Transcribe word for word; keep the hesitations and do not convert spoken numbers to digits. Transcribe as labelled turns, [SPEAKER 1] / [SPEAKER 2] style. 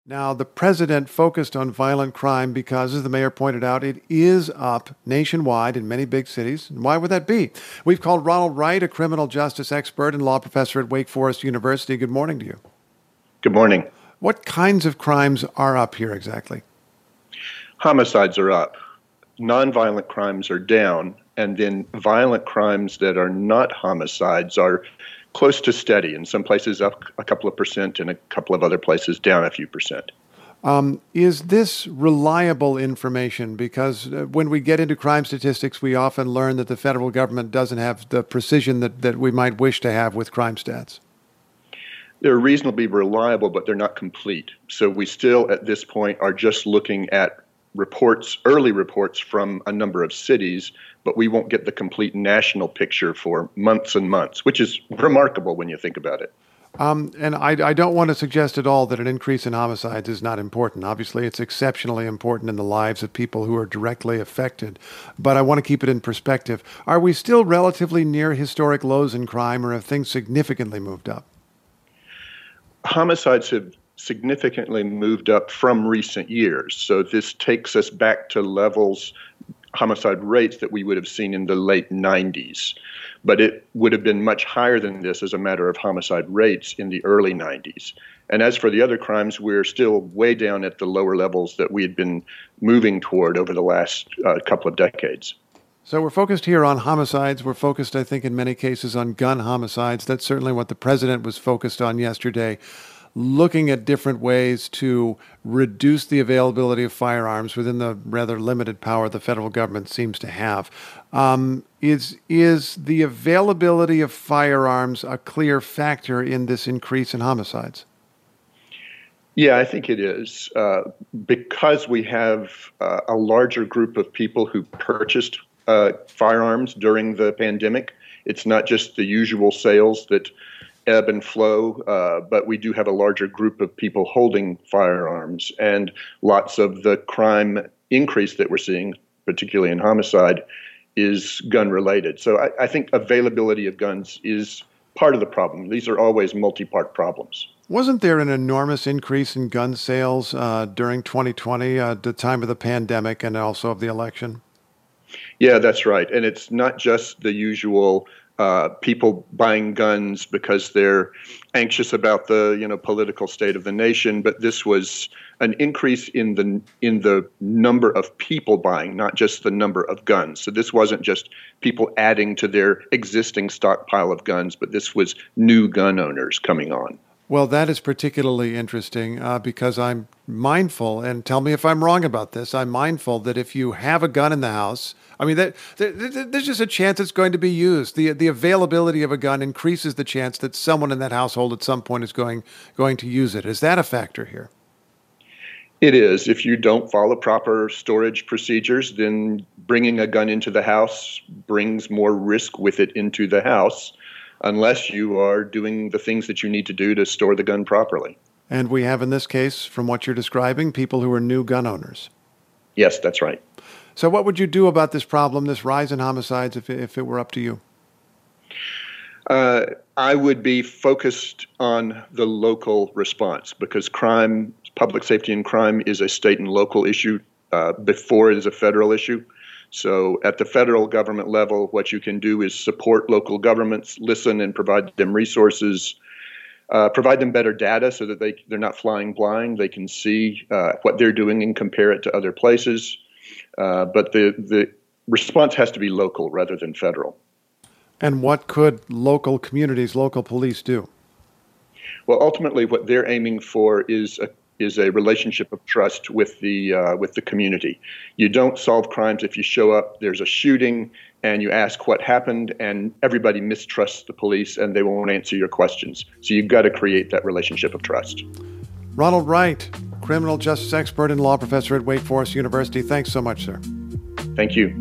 [SPEAKER 1] Now, the president focused on violent crime because, as the mayor pointed out, it is up nationwide in many big cities. And why would that be? We've called Ronald Wright, a criminal justice expert and law professor at Wake Forest University. Good morning to you.
[SPEAKER 2] Good morning.
[SPEAKER 1] What kinds of crimes are up here exactly?
[SPEAKER 2] Homicides are up. Nonviolent crimes are down. And then violent crimes that are not homicides are close to steady. In some places up a couple of percent, and a couple of other places down a few percent.
[SPEAKER 1] Um, is this reliable information? Because uh, when we get into crime statistics, we often learn that the federal government doesn't have the precision that, that we might wish to have with crime stats.
[SPEAKER 2] They're reasonably reliable, but they're not complete. So we still, at this point, are just looking at reports, early reports from a number of cities, but we won't get the complete national picture for months and months, which is remarkable when you think about it.
[SPEAKER 1] Um, and I, I don't want to suggest at all that an increase in homicides is not important. Obviously, it's exceptionally important in the lives of people who are directly affected. But I want to keep it in perspective. Are we still relatively near historic lows in crime, or have things significantly moved up?
[SPEAKER 2] Homicides have significantly moved up from recent years. So this takes us back to levels, homicide rates that we would have seen in the late nineties. But it would have been much higher than this as a matter of homicide rates in the early nineties. And as for the other crimes, we're still way down at the lower levels that we had been moving toward over the last uh, couple of decades.
[SPEAKER 1] So we're focused here on homicides. We're focused, I think, in many cases on gun homicides. That's certainly what the president was focused on yesterday, looking at different ways to reduce the availability of firearms within the rather limited power the federal government seems to have. Um, is, is the availability of firearms a clear factor in this increase in homicides?
[SPEAKER 2] Yeah, I think it is. Uh, because we have uh, a larger group of people who purchased uh, firearms during the pandemic. It's not just the usual sales that ebb and flow, uh, but we do have a larger group of people holding firearms, and lots of the crime increase that we're seeing, particularly in homicide, is gun-related. So I, I think availability of guns is part of the problem. These are always multi-part problems.
[SPEAKER 1] Wasn't there an enormous increase in gun sales uh, during twenty twenty, uh, the time of the pandemic and also of the election?
[SPEAKER 2] Yeah, that's right. And it's not just the usual Uh, people buying guns because they're anxious about the, you know, political state of the nation, but this was an increase in the in the number of people buying, not just the number of guns. So this wasn't just people adding to their existing stockpile of guns, but this was new gun owners coming on.
[SPEAKER 1] Well, that is particularly interesting uh, because I'm mindful, and tell me if I'm wrong about this, I'm mindful that if you have a gun in the house, I mean, that, that, there's just a chance it's going to be used. The the availability of a gun increases the chance that someone in that household at some point is going going to use it. Is that a factor here?
[SPEAKER 2] It is. If you don't follow proper storage procedures, then bringing a gun into the house brings more risk with it into the house, unless you are doing the things that you need to do to store the gun properly.
[SPEAKER 1] And we have, in this case, from what you're describing, people who are new gun owners.
[SPEAKER 2] Yes, that's right.
[SPEAKER 1] So what would you do about this problem, this rise in homicides, if, if it were up to you?
[SPEAKER 2] Uh, I would be focused on the local response, because crime, public safety and crime is a state and local issue uh, before it is a federal issue. So at the federal government level, what you can do is support local governments, listen and provide them resources, uh, provide them better data so that they, they're not flying blind. They can see uh, what they're doing and compare it to other places. Uh, but the, the response has to be local rather than federal.
[SPEAKER 1] And what could local communities, local police do?
[SPEAKER 2] Well, ultimately, what they're aiming for is a is a relationship of trust with the uh, with the community. You don't solve crimes if you show up, there's a shooting, and you ask what happened, and everybody mistrusts the police, and they won't answer your questions. So you've got to create that relationship of trust.
[SPEAKER 1] Ronald Wright, criminal justice expert and law professor at Wake Forest University. Thanks so much, sir.
[SPEAKER 2] Thank you.